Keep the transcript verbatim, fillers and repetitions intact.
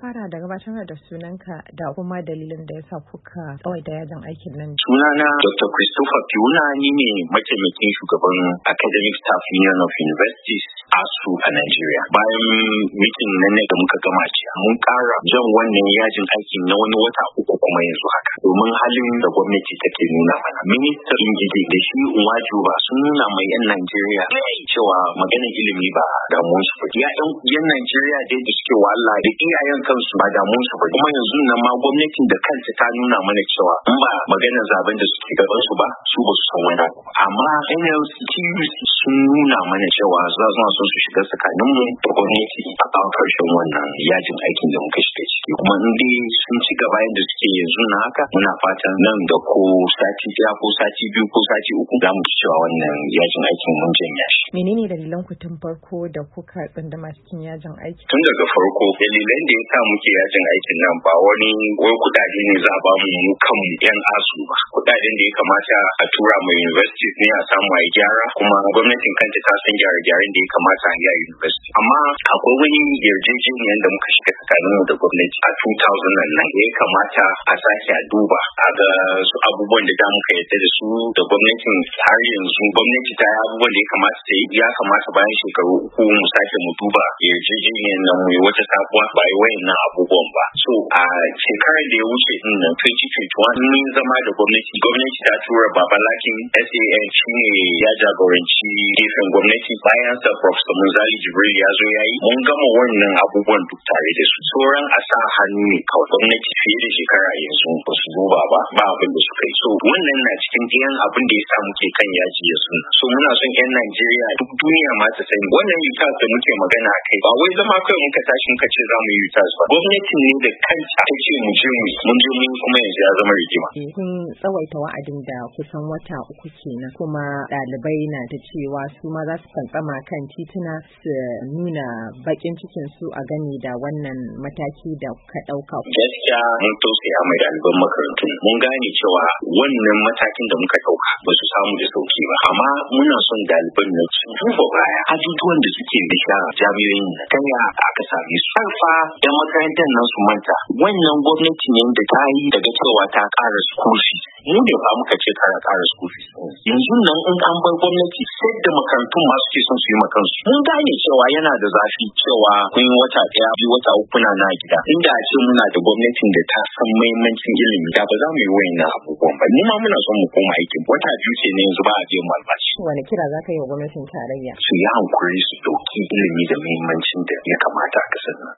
fara da gabatar da sunanka da kuma dalilin da yasa kuka tsawaita yajin aikin nan. Sunana Doctor Christopher Piuna, ni ne mataimakin shugaban Academic Staff Union of Universities A S U a Nigeria. Bayan mitin nan ne da muka gama jiya, mun ƙara jan wannan yajin aikin na wani wata uku kuma yanzu haka. Domin halin da gwamnati take nuna mana. Ministan Ingidi da shi Uwaju ba sun nuna mai 'yan Najeriya cewa maganar ilimi ba damuwar su ba. Ya 'yan Najeriya dai da suke wahala da iyayen kansu ba damuwar su ba. Kuma yanzu nan ma gwamnatin da kanta ta nuna mana cewa in ba maganar zaben da suke gaban su ba, su ba su san wani abu. Amma N L C sun nuna mana cewa za su so su shiga tsakanin mu da gwamnati a kawo karshen wannan yajin aikin da muka shiga ciki. Kuma in dai sun ci gaba yadda suke yanzu na haka, muna fatan nan da ko sati ɗaya ko sati biyu ko sati uku za mu ci cewa wannan yajin aikin mun janya shi. Menene dalilan ku tun farko da kuka tsunduma cikin yajin aiki? Tun daga farko dalilan da ya sa muke yajin aikin nan ba wani wai kudade ne za a ba mu mu kan yan asu ba. Kudaden da ya kamata a tura ma universities ne a samu a gyara, kuma gwamnatin kanta ta san gyare-gyaren da ya kamata a yi a university. Amma akwai wani yarjejeniyar da muka shiga tsakaninmu da gwamnati a two thousand nine da ya kamata a sake a duba a ga su abubuwan da da muka yarda da su da gwamnatin har yanzu gwamnati ta yi abubuwan da ya kamata ta yi, ya kamata bayan shekaru uku mu sake mu duba yarjejeniyar nan mu yi wata sabuwa ba yi wayannan abubuwan ba. So a shekarar da ya wuce din nan twenty twenty-one mun zama da gwamnati gwamnati ta tura Babalakin S A N shi ne ya jagoranci gefen gwamnati, bayan sa Professor Munzali Jibril ya zo ya yi, mun gama wannan abubuwan duk tare da su. Sauran a sa hannu ne kawai. Gwamnati fiye da shekara yanzu ba su duba ba ba abin da suka yi. So wannan na cikin ɗayan abin da ya sa muke kan yaji ya suna. So muna son 'yan Najeriya duk duniya ma ta sani wannan yutas da muke magana a kai ba wai zama kawai muka tashi muka ce za mu yi yutas ba. Gwamnati ne da kanta ta ce mu je mu mun je mun kuma yanzu ya zama rigima. Kun tsawaita wa'adin da kusan wata uku kenan, kuma ɗalibai na ta cewa su ma za su fantsama kan tituna su nuna bakin cikin su a gani da wannan mataki da ka ɗauka. Gaskiya mun tausaya mai ɗaliban makarantun. Mun gane cewa wannan matakin da muka ɗauka ba su samu da sauki ba, amma muna son ɗaliban nan su duba baya ajujuwan da suke bisha jami'o'in na ta ya aka same su. Sarfa da makarantar nan su manta wannan gwamnati ne da ta yi daga cewa ta ƙara school fees. Mu da ba muka ce kara ƙara school fees. Yanzu nan in an bar gwamnati sai da makarantun ma suke son su yi makansu. Mun gane cewa yana da zafi cewa kun yi wata ɗaya biyu wata uku na na gida. Inda a ce muna da gwamnatin da ta san muhimmancin ilimi da ba za mu yi wayannan abubuwan ba. Ni ma muna son mu koma aikin. Wata biyu ce ne yanzu ba a biyan mu albashi. Wani kira za ka yi wa gwamnatin tarayya? Su yi hankuri su ɗauki ilimi da muhimmancin da ya kamata a ƙasar nan.